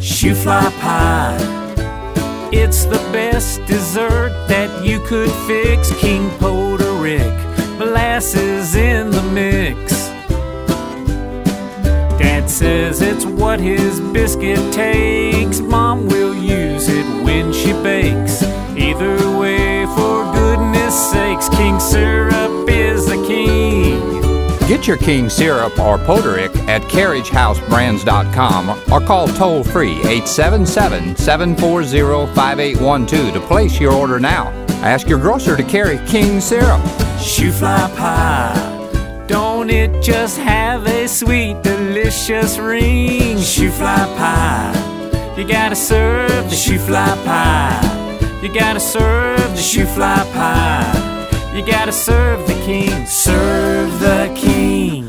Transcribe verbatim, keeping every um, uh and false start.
Shoe fly pie. It's the best dessert that you could fix. King Poderick, molasses in the mix. Dad says it's what his biscuit takes. Mom will use it when she bakes. Either way, for goodness sakes, King Syrup is the king. Get your King Syrup or Poderick at carriage house brands dot com or call toll-free eight seven seven, seven four zero, five eight one two to place your order now. Ask your grocer to carry King Syrup. Shoe fly pie, don't it just have a sweet, delicious ring? Shoe fly pie, you gotta serve the shoe fly pie. You gotta serve the shoe fly pie. You gotta serve the king, serve the king.